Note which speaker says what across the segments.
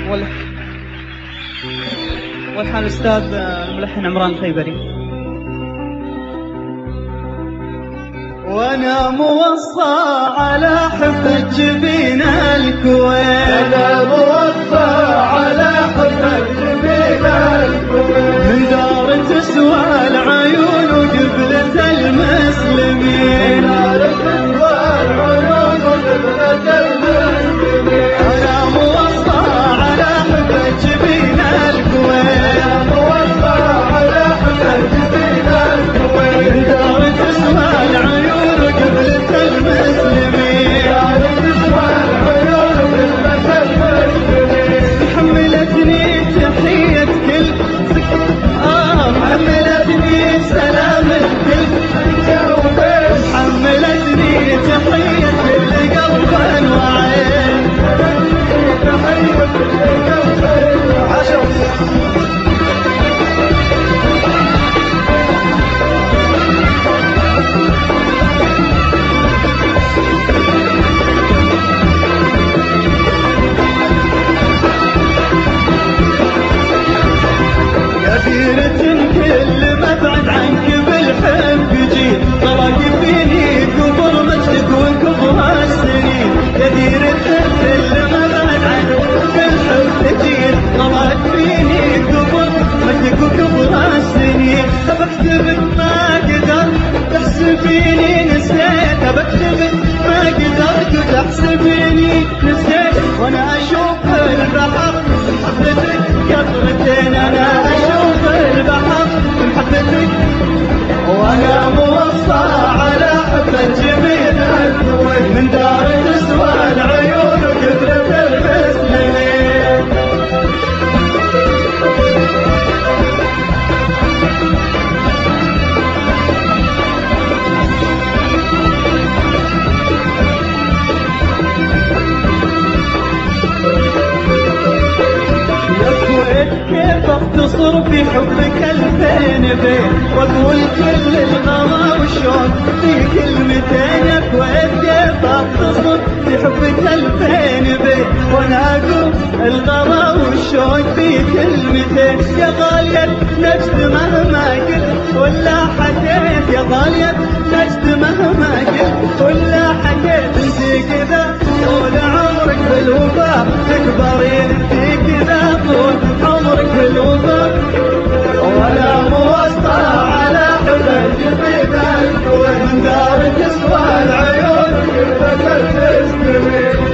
Speaker 1: والحان الأستاذ الملحن عمران الخيبري.
Speaker 2: وانا موصى على حفة جبين الكويت،
Speaker 3: انا موصى على حفة جبين الكويت،
Speaker 2: من دار تسوى العيون وقبلة المسلمين،
Speaker 3: من دار تسوى العيون وقبلة المسلمين.
Speaker 2: انا موصى على حفة جبين الكويت،
Speaker 3: انا موصى على حفة جبين الكويت،
Speaker 2: من دار تسوى العيون وقبلة المسلمين،
Speaker 3: دار تسوى العيون وقبلة المسلمين.
Speaker 2: حملتني تحية كل حملتني سلام الكل، حملتني تحية كل قلب وعين،
Speaker 3: تحية كل قلب وعين.
Speaker 2: كل ما بعد عنك بالحب جيت، طرق فيني كبر مجدك وكبر السنين، يا ديرة كل ما بعد عنك بالحب جيت، طرق فيني كبر مجدك وكبر السنين. بكتبك ما قدرت تحسبيني نسيت، بكتبك ما قدرت تحسبيني نسيت، وانا اشوف البحر حبتك قطرتين، انا اشوف البحر محبتك، وانا موصى على حفة جبين الكويت، من دار تسوى العيون وقبلة المسلمين. كيف اختصر في حبك 2000 بيت، واقول كل الغلا والشوق في كلمتين يا كويت. كيف اختصر في حبك 2000 بيت، وانا اقول الغلا والشوق في كلمتين. يا غالية نجد مهما قلت ولا حكيت، يا غالية نجد مهما قلت ولا حكيت، انت كذا طول عمرك بالوفاء تكبرين، انت كذا طول عمرك بالوفاء، وانا موصى على حفة جبين الكويت، من دار تسوى العيون وقبلة المسلمين.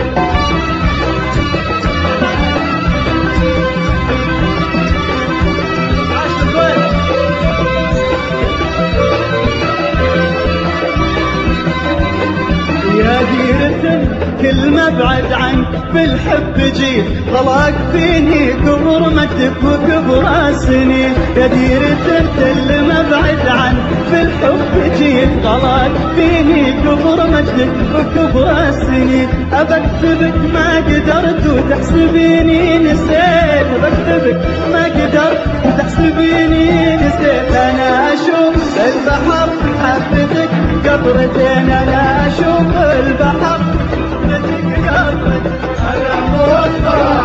Speaker 2: يا ديرة كل ما بعد عنك بالحب جيت، طلاق فيني كبر مجدك وكبر السنين، يا ديرة كل ما بعد عنك بالحب جيت، طلاق فيني كبر مجدك وكبر السنين. أبكتبك ما قدرت وتحسبيني نسيت، أبكتبك ما قدرت وتحسبيني نسيت، أنا أشوف البحر حبتك قطرتين، أنا أشوف البحر حبتك قطرتين،
Speaker 3: أنا موصى